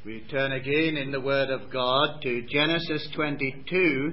We turn again in the Word of God to Genesis 22,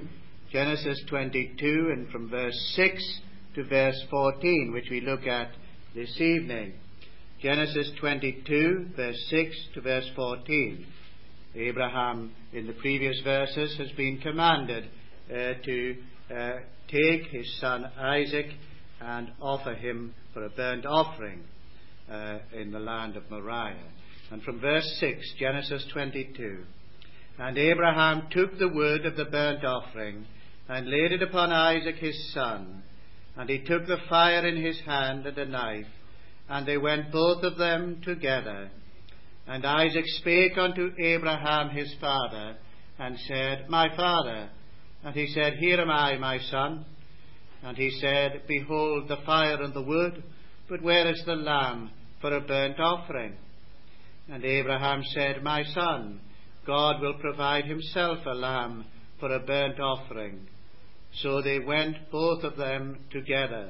and from verse 6 to verse 14, which we look at this evening. Genesis 22, verse 6 to verse 14. Abraham, in the previous verses, has been commanded to take his son Isaac and offer him for a burnt offering in the land of Moriah. And from verse 6, Genesis 22. And Abraham took the wood of the burnt offering and laid it upon Isaac his son. And he took the fire in his hand and a knife, and they went both of them together. And Isaac spake unto Abraham his father, and said, My father. And he said, Here am I, my son. And he said, Behold the fire and the wood, but where is the lamb for a burnt offering? And Abraham said, My son, God will provide himself a lamb for a burnt offering. So they went both of them together.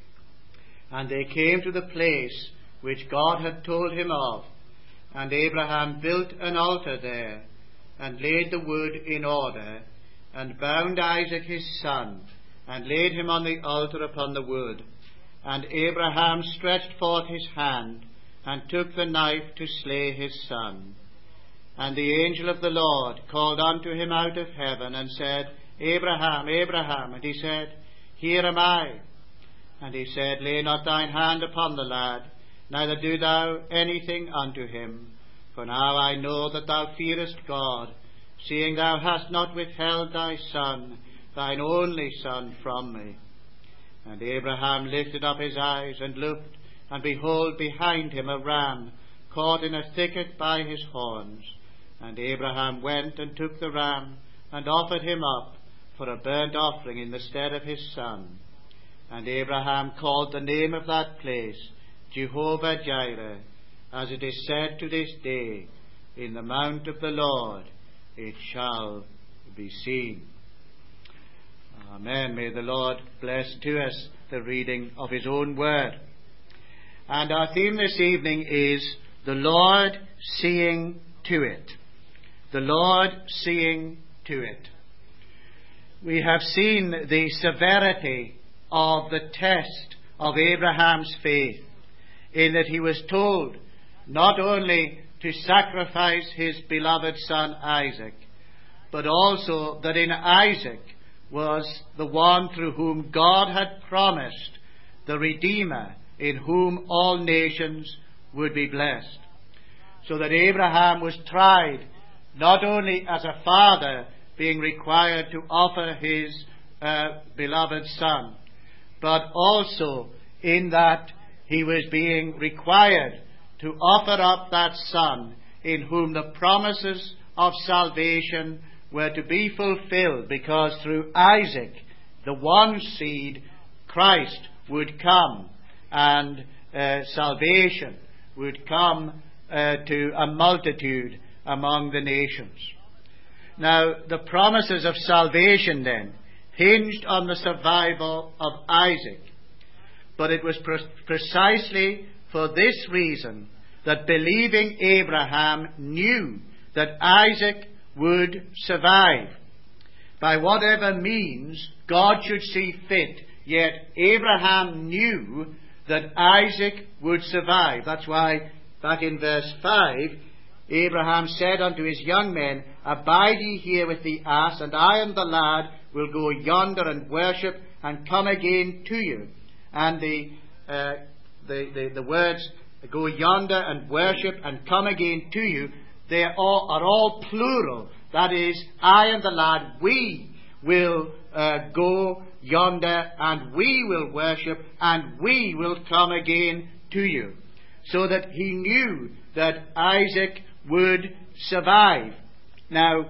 And they came to the place which God had told him of. And Abraham built an altar there, and laid the wood in order, and bound Isaac his son, and laid him on the altar upon the wood. And Abraham stretched forth his hand, and took the knife to slay his son. And the angel of the Lord called unto him out of heaven, and said, Abraham, Abraham. And he said, Here am I. And he said, Lay not thine hand upon the lad, neither do thou anything unto him. For now I know that thou fearest God, seeing thou hast not withheld thy son, thine only son, from me. And Abraham lifted up his eyes and looked, and behold, behind him a ram, caught in a thicket by his horns. And Abraham went and took the ram, and offered him up for a burnt offering in the stead of his son. And Abraham called the name of that place Jehovah-Jireh, as it is said to this day, In the mount of the Lord it shall be seen. Amen. May the Lord bless to us the reading of his own word. And our theme this evening is the Lord seeing to it. The Lord seeing to it. We have seen the severity of the test of Abraham's faith, in that he was told not only to sacrifice his beloved son Isaac, but also that in Isaac was the one through whom God had promised the Redeemer, in whom all nations would be blessed. So that Abraham was tried not only as a father being required to offer his beloved son, but also in that he was being required to offer up that son in whom the promises of salvation were to be fulfilled, because through Isaac, the one seed, Christ would come, and salvation would come to a multitude among the nations. Now, the promises of salvation then hinged on the survival of Isaac. But it was precisely for this reason that believing Abraham knew that Isaac would survive. By whatever means God should see fit, yet Abraham knew that Isaac would survive. That's why back in verse 5, Abraham said unto his young men, Abide ye here with the ass, and I and the lad will go yonder and worship, and come again to you. And the words, go yonder and worship and come again to you, they are all plural. That is, I and the lad, we will go yonder, and we will worship, and we will come again to you. So that he knew that Isaac would survive. Now,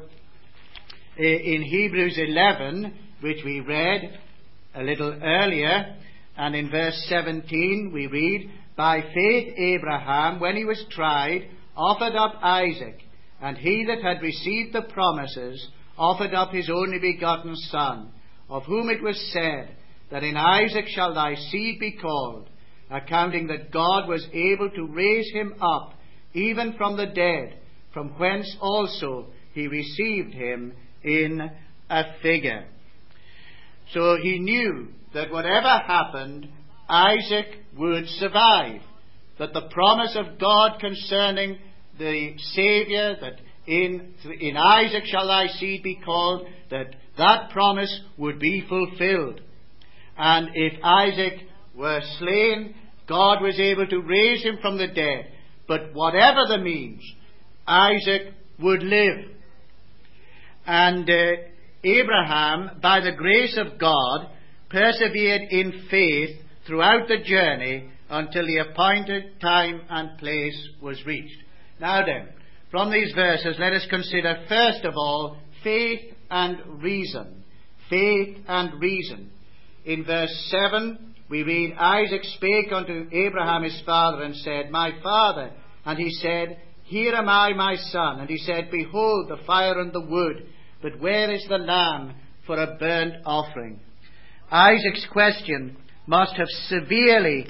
in Hebrews 11, which we read a little earlier, and in verse 17 we read, By faith Abraham, when he was tried, offered up Isaac, and he that had received the promises offered up his only begotten son, of whom it was said, That in Isaac shall thy seed be called, accounting that God was able to raise him up even from the dead, from whence also he received him in a figure. So he knew that whatever happened, Isaac would survive, that the promise of God concerning the Saviour, that in Isaac shall thy seed be called, that promise would be fulfilled. And if Isaac were slain, God was able to raise him from the dead. But whatever the means, Isaac would live. And Abraham, by the grace of God, persevered in faith throughout the journey until the appointed time and place was reached. Now then, from these verses, let us consider first of all faith and reason. Faith and reason. In verse 7, we read, Isaac spake unto Abraham his father, and said, My father. And he said, Here am I, my son. And he said, Behold the fire and the wood, but where is the lamb for a burnt offering? Isaac's question must have severely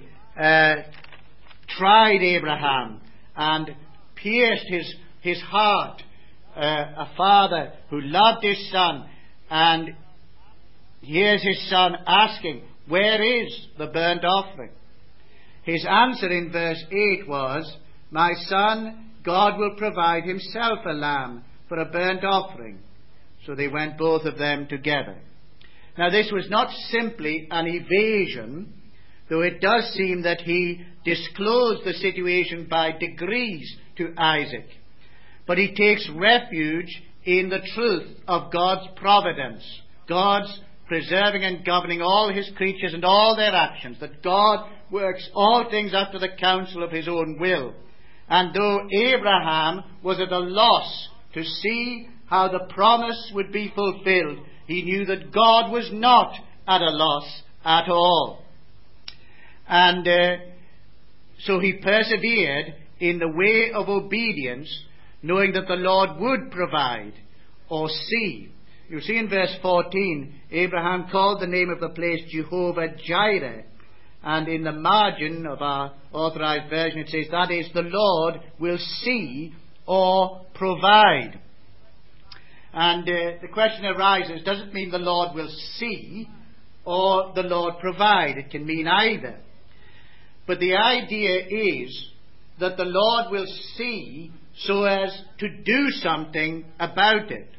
tried Abraham and pierced his heart. A father who loved his son, and here's his son asking, Where is the burnt offering? His answer in verse 8 was, My son, God will provide himself a lamb for a burnt offering. So they went both of them together. Now this was not simply an evasion, though it does seem that he disclosed the situation by degrees to Isaac. But he takes refuge in the truth of God's providence, God's preserving and governing all his creatures and all their actions, that God works all things after the counsel of his own will. And though Abraham was at a loss to see how the promise would be fulfilled, he knew that God was not at a loss at all. And so he persevered in the way of obedience, knowing that the Lord would provide or see. You see in verse 14, Abraham called the name of the place Jehovah Jireh. And in the margin of our authorized version it says, that is, the Lord will see or provide. And the question arises, does it mean the Lord will see or the Lord provide? It can mean either. But the idea is that the Lord will see so as to do something about it.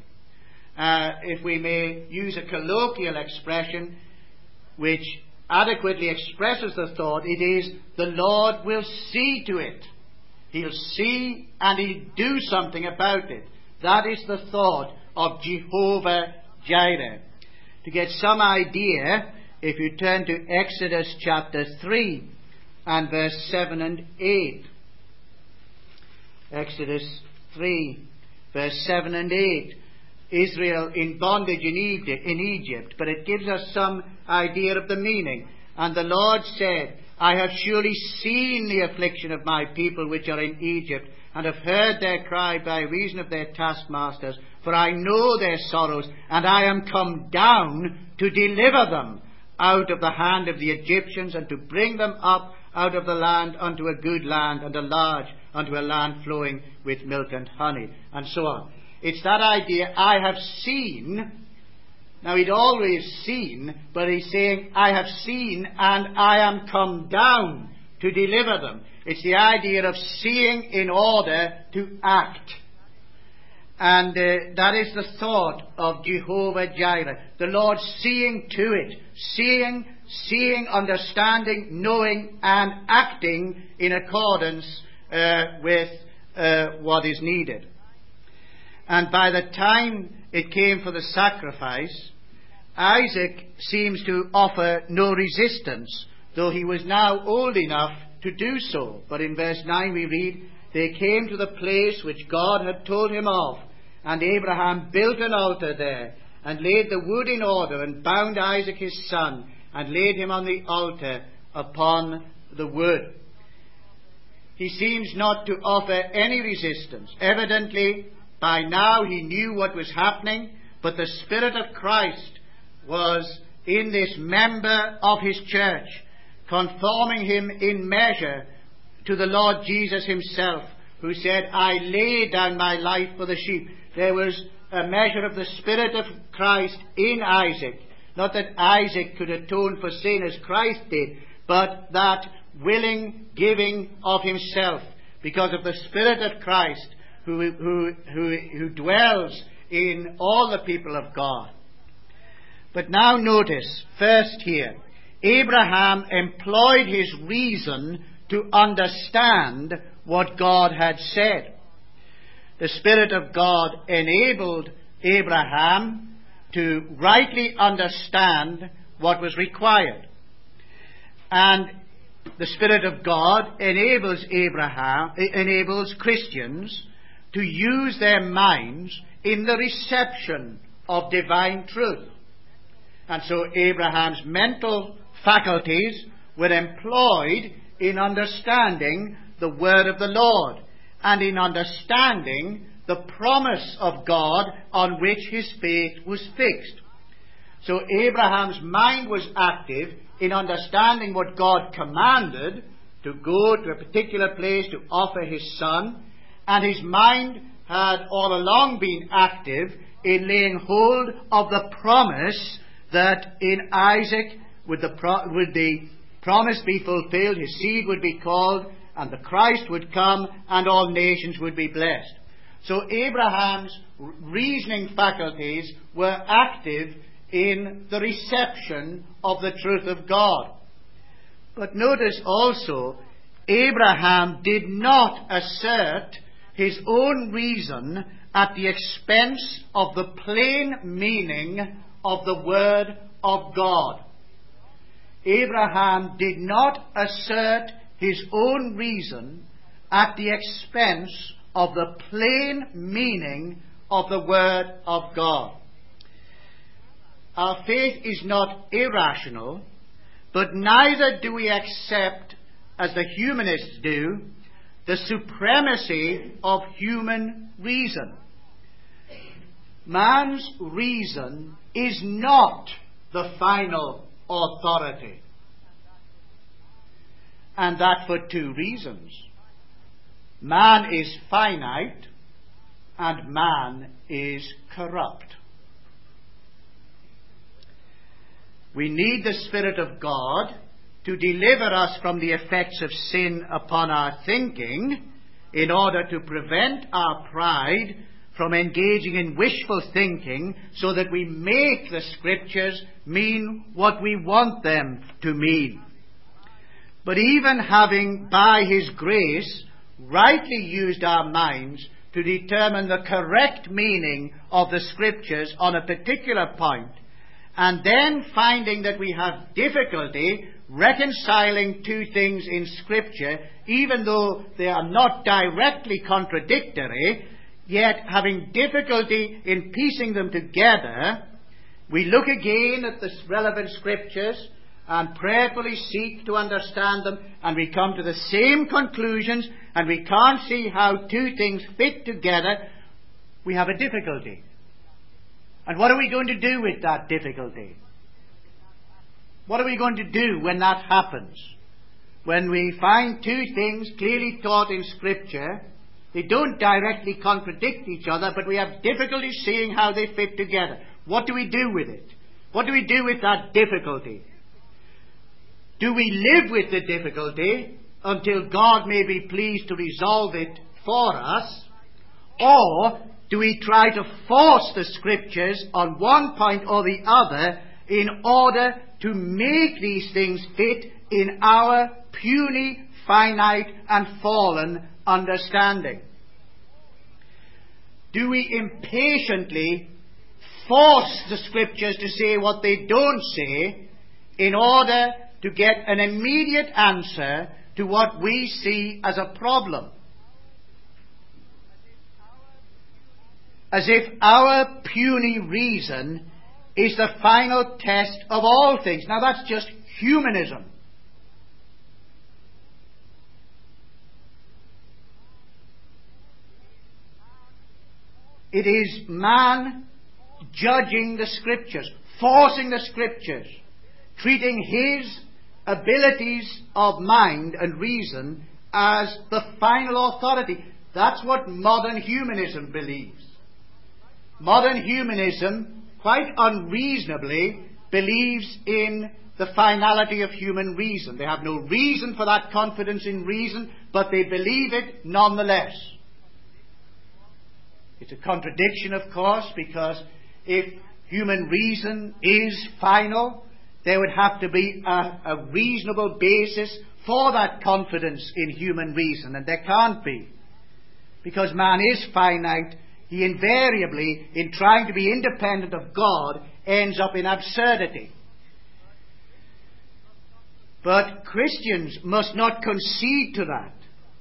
If we may use a colloquial expression which adequately expresses the thought, it is the Lord will see to it. He'll see and he'll do something about it. That is the thought of Jehovah Jireh. To get some idea, if you turn to Exodus chapter 3 and verse 7 and 8. Exodus 3, verse 7 and 8. Israel in bondage in Egypt, but it gives us some idea of the meaning. And the Lord said, I have surely seen the affliction of my people which are in Egypt, and have heard their cry by reason of their taskmasters, for I know their sorrows, and I am come down to deliver them out of the hand of the Egyptians, and to bring them up out of the land unto a good land, and a large, unto a land flowing with milk and honey, and so on. It's that idea, I have seen. Now he'd always seen, but he's saying, I have seen and I am come down to deliver them. It's the idea of seeing in order to act. And that is the thought of Jehovah Jireh. The Lord seeing to it. Seeing, understanding, knowing and acting in accordance with what is needed. And by the time it came for the sacrifice, Isaac seems to offer no resistance, though he was now old enough to do so. But in verse 9 we read, they came to the place which God had told him of, and Abraham built an altar there, and laid the wood in order, and bound Isaac his son, and laid him on the altar upon the wood. He seems not to offer any resistance. Evidently, by now he knew what was happening, but the Spirit of Christ was in this member of his church, conforming him in measure to the Lord Jesus himself, who said, I lay down my life for the sheep. There was a measure of the Spirit of Christ in Isaac. Not that Isaac could atone for sin as Christ did, but that willing giving of himself because of the Spirit of Christ who dwells in all the people of God. But now notice, first here, Abraham employed his reason to understand what God had said. The Spirit of God enabled Abraham to rightly understand what was required. And the Spirit of God enables Christians to use their minds in the reception of divine truth. And so Abraham's mental faculties were employed in understanding the word of the Lord and in understanding the promise of God on which his faith was fixed. So Abraham's mind was active in understanding what God commanded, to go to a particular place to offer his son, and his mind had all along been active in laying hold of the promise that in Isaac would the promise be fulfilled, his seed would be called, and the Christ would come, and all nations would be blessed. So Abraham's reasoning faculties were active in the reception of the truth of God. But notice also, Abraham did not assert his own reason at the expense of the plain meaning of the Word of God. Abraham did not assert his own reason at the expense of the plain meaning of the Word of God. Our faith is not irrational, but neither do we accept, as the humanists do, the supremacy of human reason. Man's reason is not the final authority. And that for two reasons. Man is finite and man is corrupt. We need the Spirit of God to deliver us from the effects of sin upon our thinking in order to prevent our pride from engaging in wishful thinking so that we make the Scriptures mean what we want them to mean. But even having, by His grace, rightly used our minds to determine the correct meaning of the Scriptures on a particular point, and then finding that we have difficulty reconciling two things in Scripture, even though they are not directly contradictory, yet having difficulty in piecing them together, we look again at the relevant Scriptures and prayerfully seek to understand them, and we come to the same conclusions, and we can't see how two things fit together. We have a difficulty. And what are we going to do with that difficulty? What are we going to do when that happens? When we find two things clearly taught in Scripture, they don't directly contradict each other, but we have difficulty seeing how they fit together. What do we do with it? What do we do with that difficulty? Do we live with the difficulty until God may be pleased to resolve it for us? Or do we try to force the Scriptures on one point or the other in order to make these things fit in our puny, finite, and fallen understanding? Do we impatiently force the Scriptures to say what they don't say in order to get an immediate answer to what we see as a problem? As if our puny reason is the final test of all things. Now that's just humanism. It is man judging the Scriptures, forcing the Scriptures, treating his abilities of mind and reason as the final authority. That's what modern humanism believes. Modern humanism, quite unreasonably, believes in the finality of human reason. They have no reason for that confidence in reason, but they believe it nonetheless. It's a contradiction, of course, because if human reason is final, there would have to be a reasonable basis for that confidence in human reason, and there can't be. Because man is finite, he invariably, in trying to be independent of God, ends up in absurdity. But Christians must not concede to that.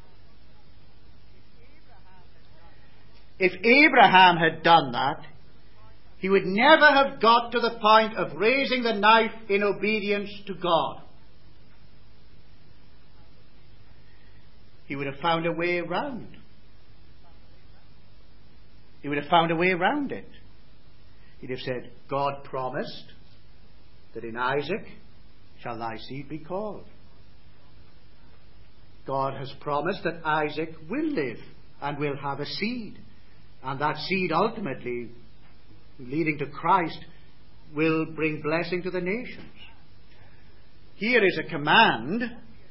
If Abraham had done that, he would never have got to the point of raising the knife in obedience to God. He would have found a way around. He would have found a way around it. He'd have said, God promised that in Isaac shall thy seed be called. God has promised that Isaac will live and will have a seed. And that seed ultimately, leading to Christ, will bring blessing to the nations. Here is a command,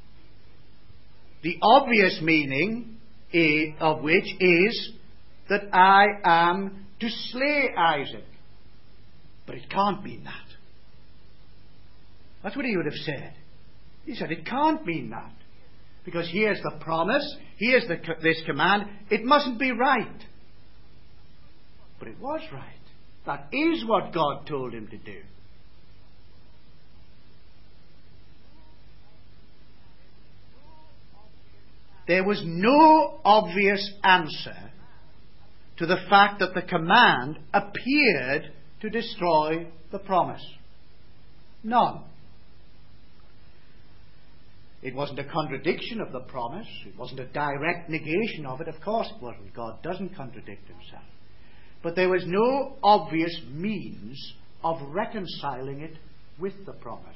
the obvious meaning of which is that I am to slay Isaac. But it can't mean that. That's what he would have said. He said it can't mean that. Because here's the promise, here's this command, it mustn't be right. But it was right. That is what God told him to do. There was no obvious answer to the fact that the command appeared to destroy the promise. None. It wasn't a contradiction of the promise. It wasn't a direct negation of it. Of course it wasn't. God doesn't contradict himself. But there was no obvious means of reconciling it with the promise.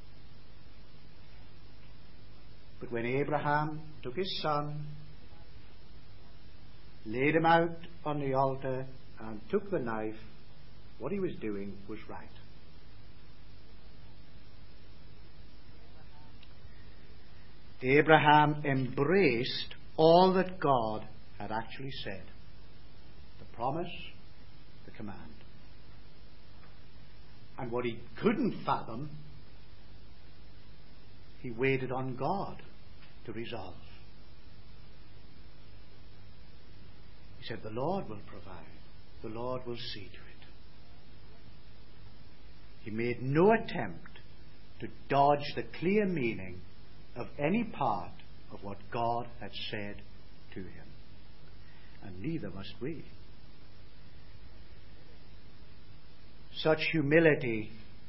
But when Abraham took his son, laid him out on the altar, and took the knife, what he was doing was right. Abraham embraced all that God had actually said. The promise, the command. And what he couldn't fathom, he waited on God to resolve. He said, the Lord will provide. The Lord will see to it. He made no attempt to dodge the clear meaning of any part of what God had said to him. And neither must we. Such humility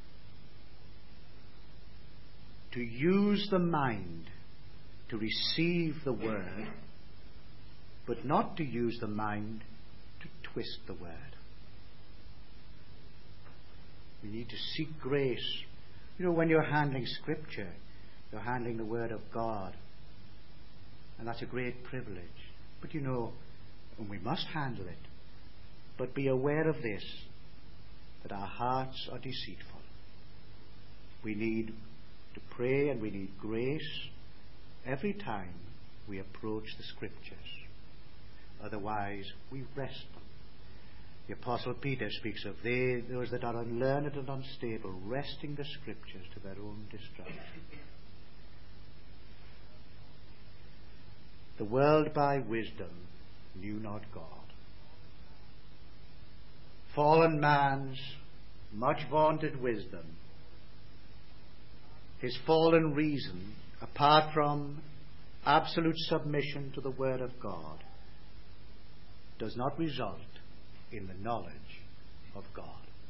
to use the mind to receive the word, but not to use the mind to twist the word. We need to seek grace. You know, when you're handling Scripture, you're handling the Word of God. And that's a great privilege. But you know, and we must handle it. But be aware of this, that our hearts are deceitful. We need to pray and we need grace every time we approach the Scriptures. Otherwise, we wrest them. The Apostle Peter speaks of those that are unlearned and unstable, wresting the Scriptures to their own destruction. The world by wisdom knew not God. Fallen man's much vaunted wisdom, his fallen reason, apart from absolute submission to the Word of God, does not result in the knowledge of God.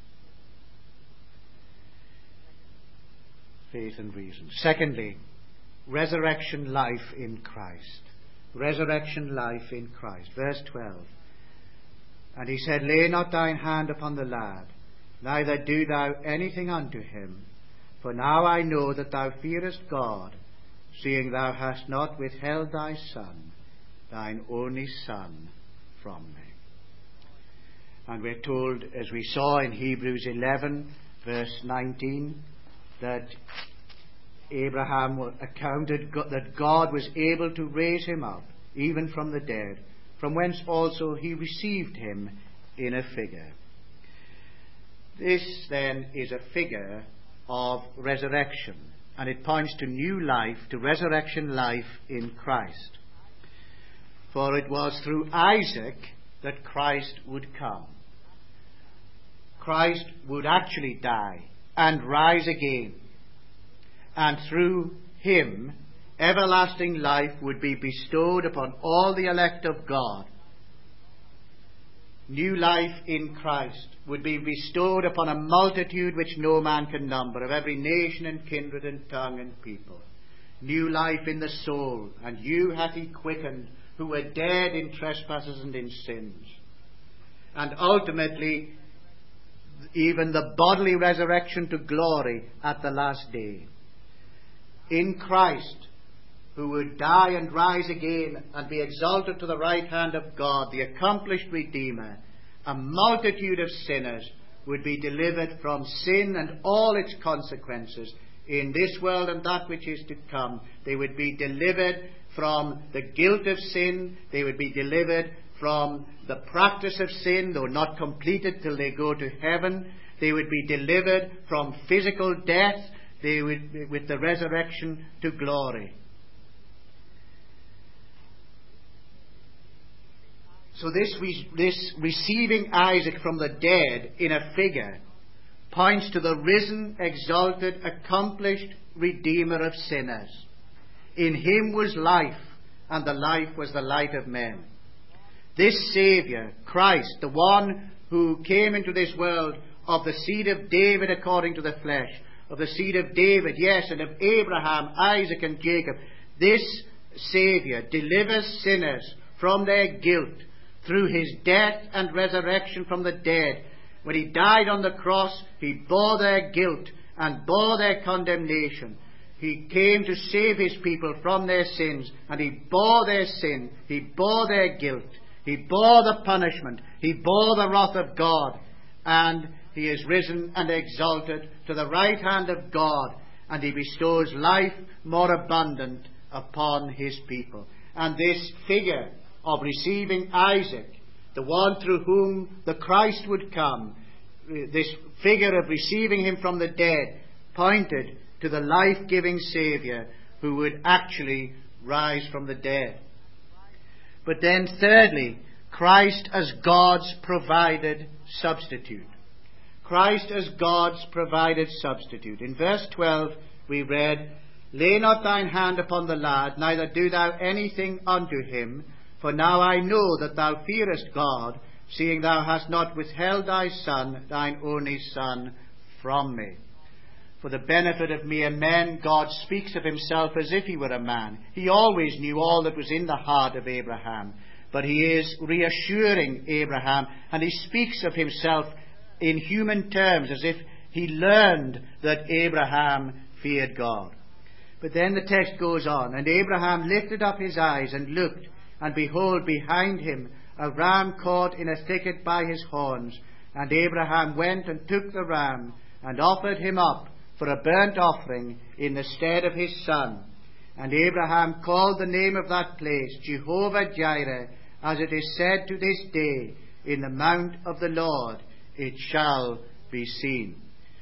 Faith and reason. Secondly, resurrection life in Christ. Resurrection life in Christ. Verse 12. And he said, lay not thine hand upon the lad, neither do thou anything unto him. For now I know that thou fearest God, seeing thou hast not withheld thy son, thine only Son, from me. And we're told, as we saw in Hebrews 11, verse 19, that Abraham accounted that God was able to raise him up, even from the dead, from whence also he received him in a figure. This, then, is a figure of resurrection, and it points to new life, to resurrection life in Christ. For it was through Isaac that Christ would come. Christ would actually die and rise again. And through him, everlasting life would be bestowed upon all the elect of God. New life in Christ would be bestowed upon a multitude which no man can number, of every nation and kindred and tongue and people. New life in the soul, and you hath he quickened, who were dead in trespasses and in sins. And ultimately, even the bodily resurrection to glory at the last day. In Christ, who would die and rise again and be exalted to the right hand of God, the accomplished Redeemer, a multitude of sinners would be delivered from sin and all its consequences in this world and that which is to come. They would be delivered from the guilt of sin. They would be delivered from the practice of sin, though not completed till they go to heaven. They would be delivered from physical death. They would, with the resurrection to glory. So this receiving Isaac from the dead in a figure points to the risen, exalted, accomplished Redeemer of sinners. In him was life, and the life was the light of men. This Saviour, Christ, the one who came into this world of the seed of David according to the flesh, of the seed of David, yes, and of Abraham, Isaac, and Jacob, this Saviour delivers sinners from their guilt through his death and resurrection from the dead. When he died on the cross, he bore their guilt and bore their condemnation. He came to save his people from their sins, and he bore their sin, he bore their guilt, he bore the punishment, he bore the wrath of God, and he is risen and exalted to the right hand of God, and he bestows life more abundant upon his people. And this figure of receiving Isaac, the one through whom the Christ would come, this figure of receiving him from the dead, pointed to the life-giving Saviour who would actually rise from the dead. But then thirdly, Christ as God's provided substitute. Christ as God's provided substitute. In verse 12 we read, "Lay not thine hand upon the lad, neither do thou anything unto him, for now I know that thou fearest God, seeing thou hast not withheld thy Son, thine only Son, from me." For the benefit of mere men, God speaks of himself as if he were a man. He always knew all that was in the heart of Abraham. But he is reassuring Abraham, and he speaks of himself in human terms as if he learned that Abraham feared God. But then the text goes on, "And Abraham lifted up his eyes and looked, and behold, behind him a ram caught in a thicket by his horns. And Abraham went and took the ram, and offered him up for a burnt offering in the stead of his son. And Abraham called the name of that place Jehovah-Jireh, as it is said to this day, in the mount of the Lord it shall be seen."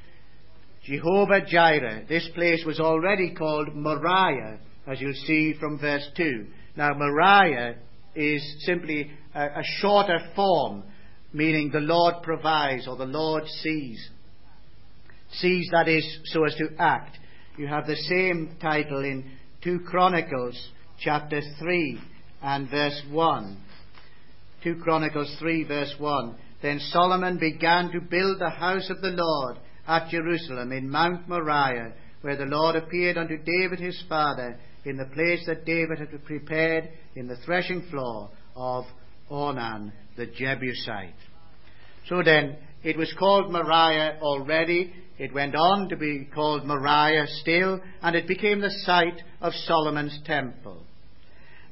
Jehovah-Jireh. This place was already called Moriah, as you'll see from verse 2. Now Moriah is simply a shorter form, meaning the Lord provides, or the Lord sees. Sees, that is, so as to act. You have the same title in 2 Chronicles chapter 3 and verse 1. 2 Chronicles 3 verse 1. "Then Solomon began to build the house of the Lord at Jerusalem in Mount Moriah, where the Lord appeared unto David his father, in the place that David had prepared in the threshing floor of Ornan the Jebusite." So then, it was called Moriah already. It went on to be called Moriah still, and it became the site of Solomon's temple.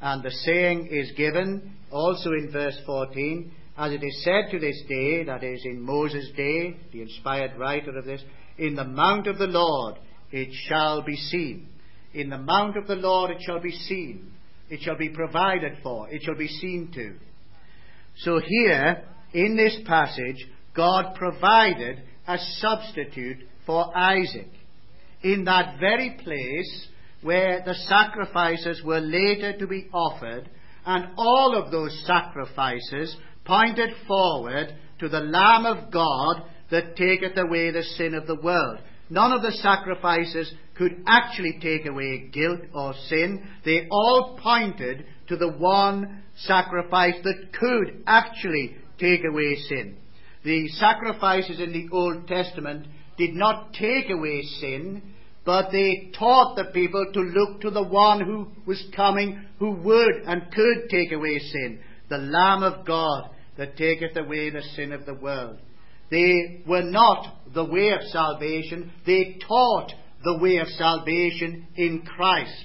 And the saying is given also in verse 14, as it is said to this day, that is in Moses' day, the inspired writer of this, in the mount of the Lord it shall be seen. In the mount of the Lord it shall be seen. It shall be provided for. It shall be seen to. So here, in this passage, God provided a substitute for Isaac, in that very place where the sacrifices were later to be offered, and all of those sacrifices pointed forward to the Lamb of God that taketh away the sin of the world. None of the sacrifices could actually take away guilt or sin. They all pointed to the one sacrifice that could actually take away sin. The sacrifices in the Old Testament did not take away sin, but they taught the people to look to the one who was coming, who would and could take away sin, the Lamb of God that taketh away the sin of the world. They were not the way of salvation. They taught the way of salvation in Christ.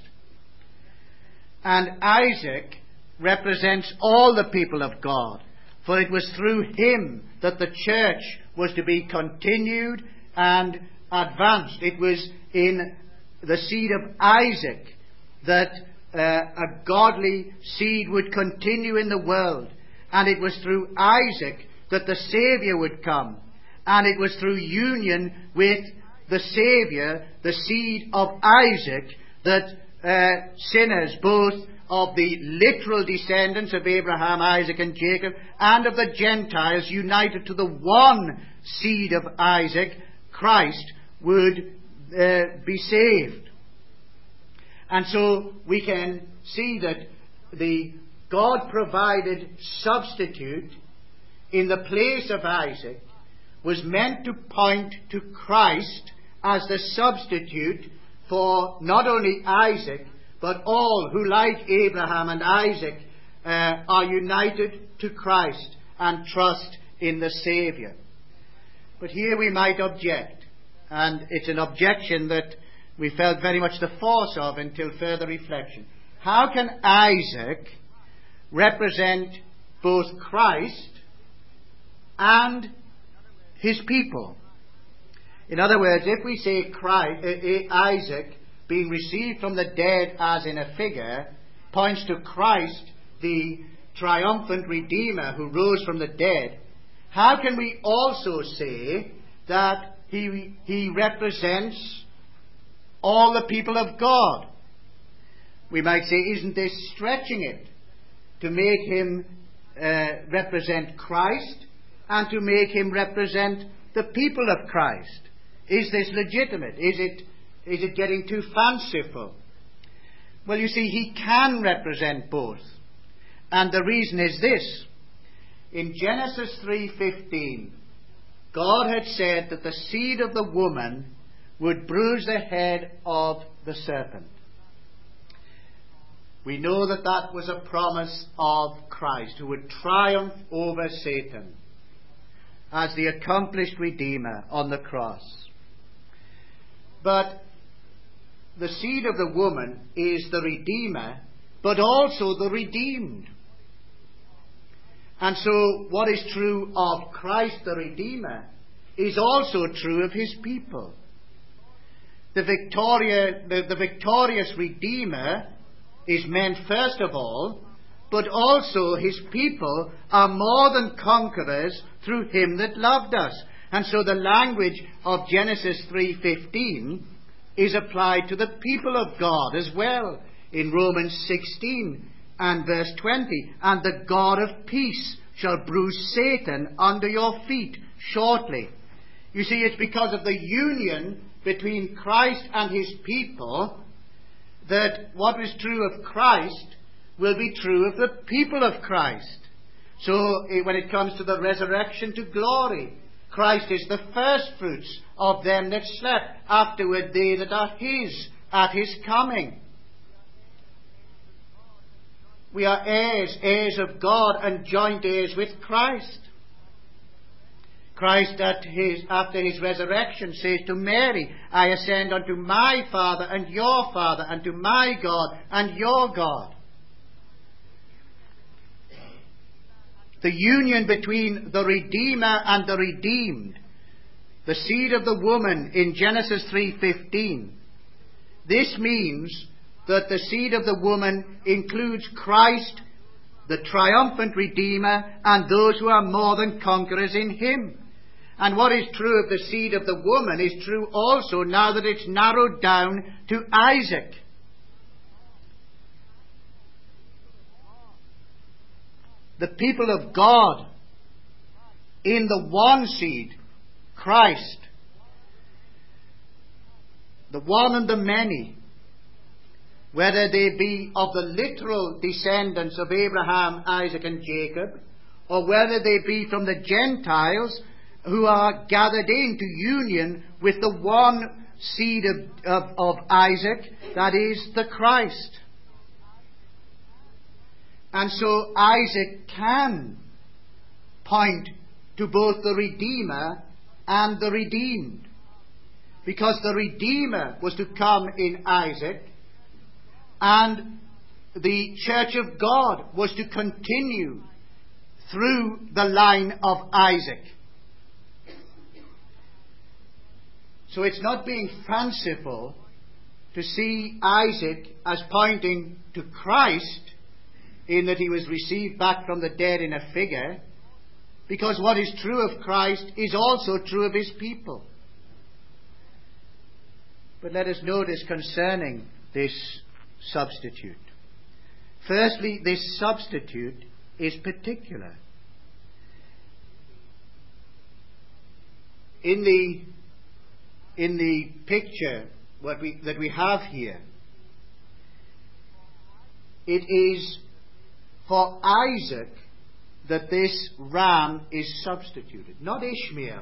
And Isaac represents all the people of God, for it was through him that the church was to be continued and advanced. It was in the seed of Isaac that a godly seed would continue in the world. And it was through Isaac that the Saviour would come. And it was through union with the Saviour, the seed of Isaac, that sinners, both of the literal descendants of Abraham, Isaac and Jacob, and of the Gentiles united to the one seed of Isaac, Christ, would be saved. And so we can see that the God provided substitute in the place of Isaac was meant to point to Christ as the substitute for not only Isaac, but all who, like Abraham and Isaac, are united to Christ and trust in the Saviour. But here we might object, and it's an objection that we felt very much the force of until further reflection. How can Isaac represent both Christ and his people? In other words, if we say Isaac, being received from the dead as in a figure, points to Christ, the triumphant Redeemer who rose from the dead, how can we also say that he represents all the people of God? We might say, isn't this stretching it to make him represent Christ and to make him represent the people of Christ? Is this legitimate? Is it getting too fanciful? Well, you see, he can represent both. And the reason is this. In Genesis 3:15, God had said that the seed of the woman would bruise the head of the serpent. We know that that was a promise of Christ, who would triumph over Satan as the accomplished Redeemer on the cross. But the seed of the woman is the Redeemer, but also the redeemed. And so what is true of Christ the Redeemer is also true of his people. The victorious Redeemer is meant first of all, but also his people are more than conquerors through him that loved us. And so the language of Genesis 3:15 is applied to the people of God as well. In Romans 16 and verse 20, and the God of peace shall bruise Satan under your feet shortly. You see, it's because of the union between Christ and his people that what is true of Christ will be true of the people of Christ. So when it comes to the resurrection to glory, Christ is the first fruits of them that slept, afterward they that are his at his coming. We are heirs of God, and joint heirs with Christ. Christ after his resurrection says to Mary, I ascend unto my Father and your Father, and to my God and your God. the union between the Redeemer and the redeemed, the seed of the woman in Genesis 3:15. This means that the seed of the woman includes Christ, the triumphant Redeemer, and those who are more than conquerors in him. And what is true of the seed of the woman is true also now that it's narrowed down to Isaac. The people of God in the one seed, Christ, the one and the many, whether they be of the literal descendants of Abraham, Isaac and Jacob, or whether they be from the Gentiles who are gathered into union with the one seed of Isaac, that is, the Christ. And so Isaac can point to both the Redeemer and the redeemed, because the Redeemer was to come in Isaac, and the church of God was to continue through the line of Isaac. So it's not being fanciful to see Isaac as pointing to Christ, in that he was received back from the dead in a figure, because what is true of Christ is also true of his people. But let us notice concerning this substitute. Firstly, this substitute is particular. In the picture that we have here, it is for Isaac that this ram is substituted, not Ishmael.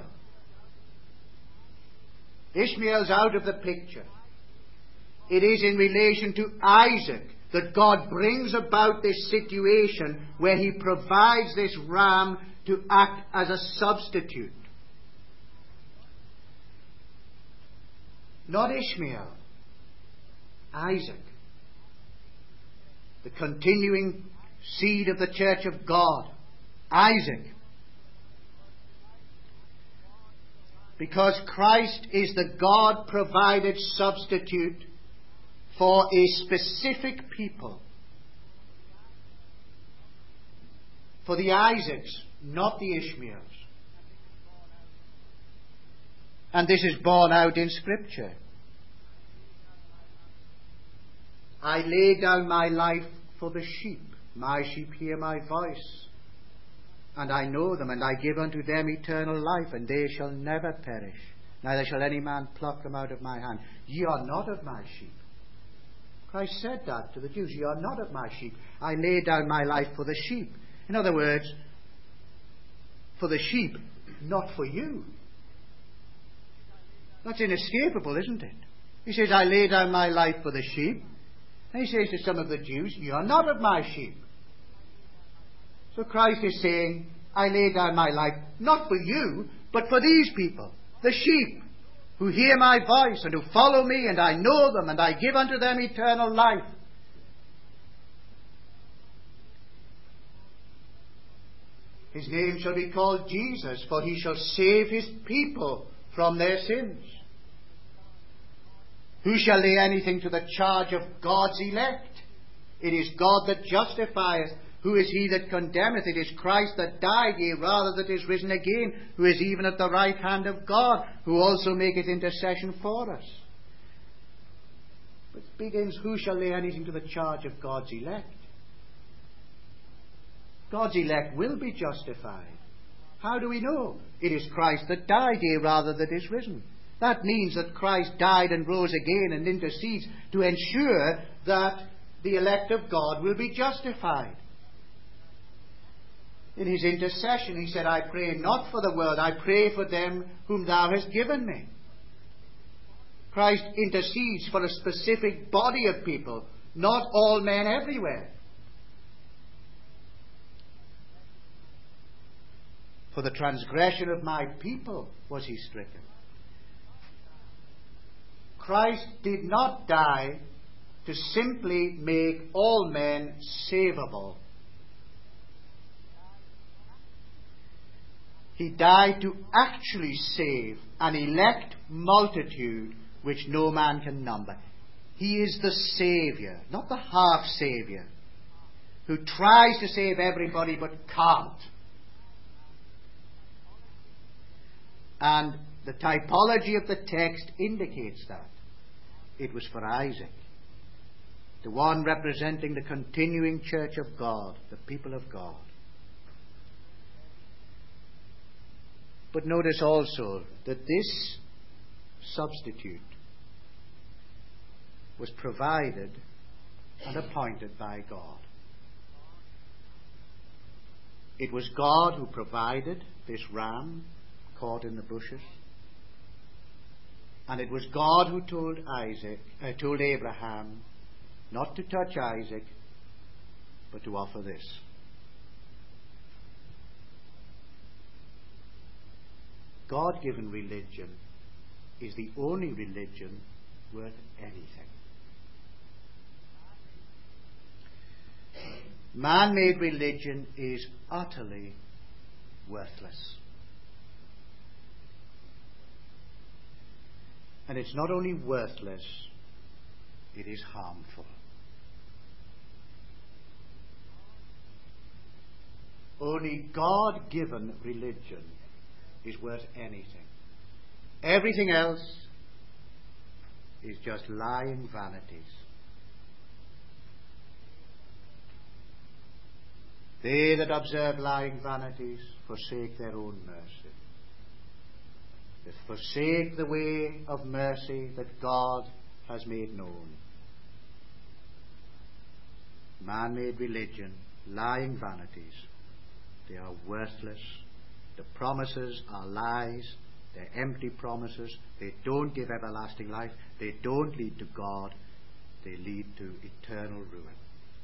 Ishmael's out of the picture. It is in relation to Isaac that God brings about this situation where he provides this ram to act as a substitute. Not Ishmael, Isaac, the continuing seed of the church of God, Isaac. Because Christ is the God-provided substitute for a specific people. For the Isaacs, not the Ishmaels. And this is borne out in Scripture. I lay down my life for the sheep. My sheep hear my voice, and I know them, and I give unto them eternal life, and they shall never perish, neither shall any man pluck them out of my hand. Ye are not of my sheep. Christ said that to the Jews. Ye are not of my sheep. I lay down my life for the sheep. In other words, for the sheep, not for you. That's inescapable, isn't it? He says, I lay down my life for the sheep. And he says to some of the Jews, ye are not of my sheep. So Christ is saying, I lay down my life not for you, but for these people, the sheep, who hear my voice and who follow me, and I know them, and I give unto them eternal life. His name shall be called Jesus, for he shall save his people from their sins. Who shall lay anything to the charge of God's elect? It is God that justifieth. Who is he that condemneth? It is Christ that died, yea, rather that is risen again, who is even at the right hand of God, who also maketh intercession for us. But it begins, who shall lay anything to the charge of God's elect? God's elect will be justified. How do we know? It is Christ that died, yea, rather that is risen. That means that Christ died and rose again and intercedes to ensure that the elect of God will be justified. In his intercession, he said, I pray not for the world, I pray for them whom thou hast given me. Christ intercedes for a specific body of people, not all men everywhere. For the transgression of my people was he stricken. Christ did not die to simply make all men savable. He died to actually save an elect multitude which no man can number. He is the Saviour, not the half-Saviour, who tries to save everybody but can't. And the typology of the text indicates that. It was for Isaac, the one representing the continuing church of God, the people of God. But notice also that this substitute was provided and appointed by God. It was God who provided this ram caught in the bushes. And it was God who told Abraham not to touch Isaac, but to offer this. God-given religion is the only religion worth anything. Man-made religion is utterly worthless. And it's not only worthless, it is harmful. Only God-given religion is worth anything. Everything else is just lying vanities. They that observe lying vanities forsake their own mercy. They forsake the way of mercy that God has made known. Man-made religion, lying vanities, they are worthless. The promises are lies. They're empty promises. They don't give everlasting life. They don't lead to God. They lead to eternal ruin.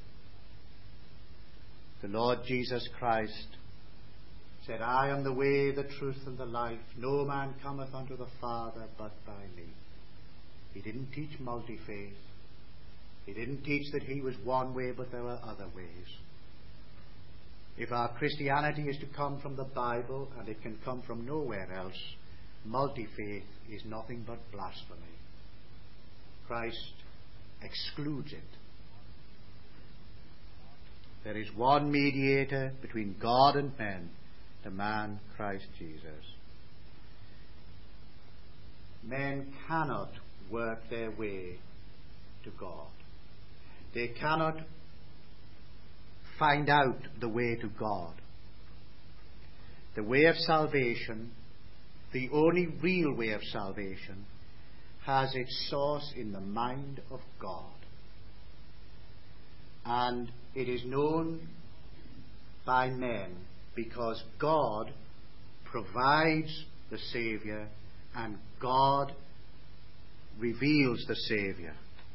The Lord Jesus Christ said, I am the way, the truth, and the life. No man cometh unto the Father but by me. He didn't teach multi-faith. He didn't teach that he was one way, but there were other ways. If our Christianity is to come from the Bible, and it can come from nowhere else, multi-faith is nothing but blasphemy. Christ excludes it. There is one mediator between God and men, the man Christ Jesus. Men cannot work their way to God. They cannot find out the way to God. The way of salvation, the only real way of salvation, has its source in the mind of God. And it is known by men because God provides the Saviour and God reveals the Saviour.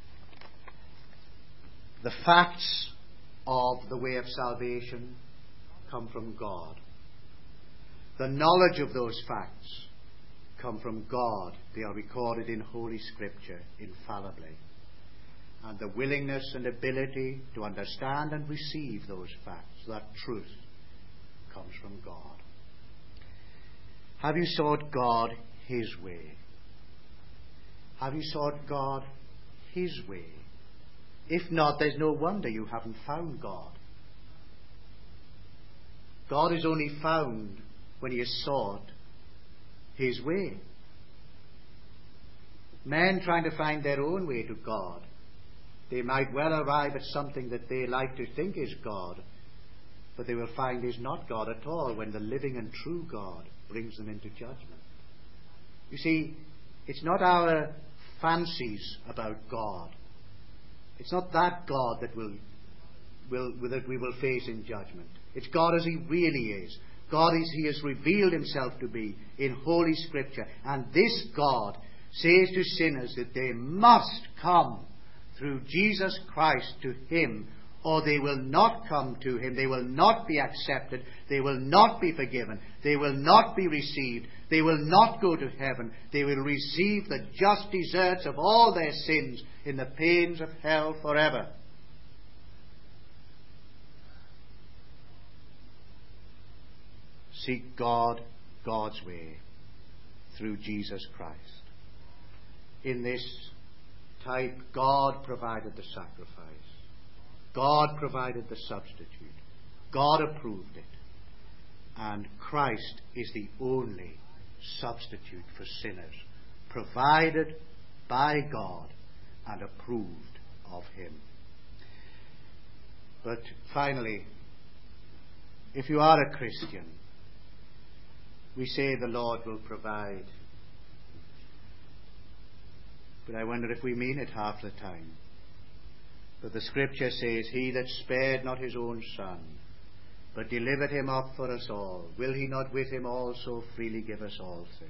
The facts of the way of salvation come from God. The knowledge of those facts come from God. They are recorded in Holy Scripture infallibly. And the willingness and ability to understand and receive those facts, that truth, comes from God. Have you sought God His way? Have you sought God His way? If not, there's no wonder you haven't found God. God is only found when He is sought His way. Men trying to find their own way to God, they might well arrive at something that they like to think is God, but they will find is not God at all when the living and true God brings them into judgment. You see, it's not our fancies about God. It's not that God that that we will face in judgment. It's God as He really is. God as He has revealed Himself to be in Holy Scripture. And this God says to sinners that they must come through Jesus Christ to Him, or they will not come to Him. They will not be accepted. They will not be forgiven. They will not be received. They will not go to heaven. They will receive the just deserts of all their sins in the pains of hell forever. Seek God God's way through Jesus Christ. In this type, God provided the sacrifice. God provided the substitute. God approved it. And Christ is the only substitute for sinners, provided by God and approved of Him. But finally, if you are a Christian, we say the Lord will provide. But I wonder if we mean it half the time. But the Scripture says, He that spared not His own Son, but delivered Him up for us all, will He not with Him also freely give us all things?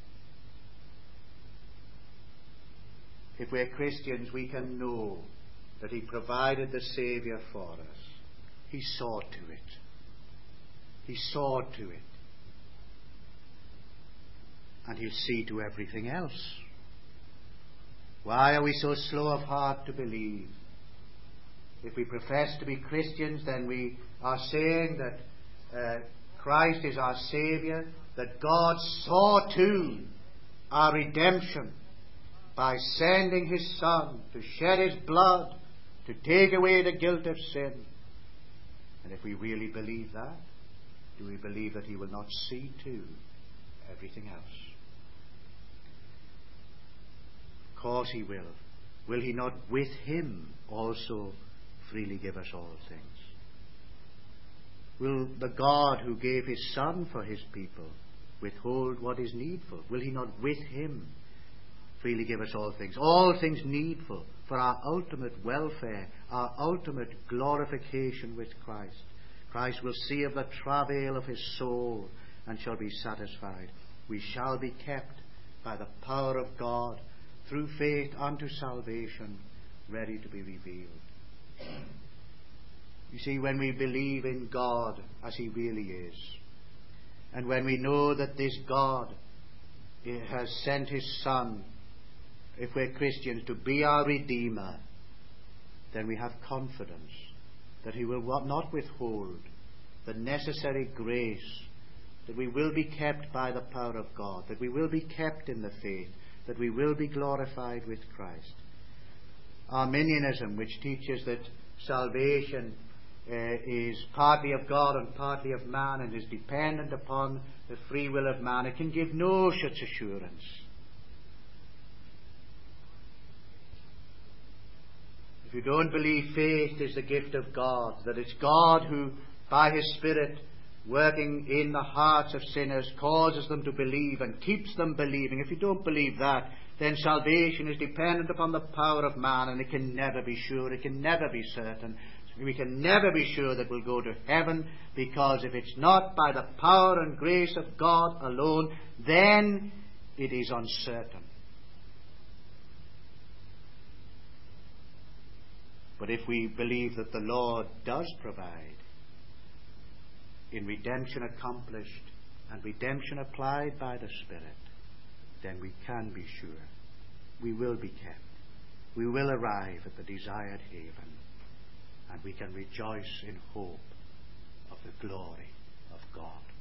If we're Christians, we can know that He provided the Saviour for us. He saw to it. He saw to it. And He'll see to everything else. Why are we so slow of heart to believe? If we profess to be Christians, then we are saying that Christ is our Saviour, that God saw to our redemption by sending His Son to shed His blood to take away the guilt of sin. And if we really believe that, do we believe that He will not see to everything else? Of course He will. Will He not with Him also freely give us all things? Will the God who gave His Son for His people withhold what is needful? Will He not with Him freely give us all things? All things needful for our ultimate welfare, our ultimate glorification with Christ. Christ will see of the travail of His soul and shall be satisfied. We shall be kept by the power of God through faith unto salvation, ready to be revealed. You see, when we believe in God as He really is, and when we know that this God has sent His Son, if we're Christians, to be our Redeemer, then we have confidence that He will not withhold the necessary grace, that we will be kept by the power of God, that we will be kept in the faith, that we will be glorified with Christ. Arminianism, which teaches that salvation is partly of God and partly of man and is dependent upon the free will of man, it can give no such assurance. If you don't believe faith is the gift of God, that it's God who, by His Spirit, working in the hearts of sinners, causes them to believe and keeps them believing. If you don't believe that, then salvation is dependent upon the power of man, and it can never be sure, it can never be certain. We can never be sure that we'll go to heaven, because if it's not by the power and grace of God alone, then it is uncertain. But if we believe that the Lord does provide, in redemption accomplished and redemption applied by the Spirit, then we can be sure. We will be kept. We will arrive at the desired haven, and we can rejoice in hope of the glory of God.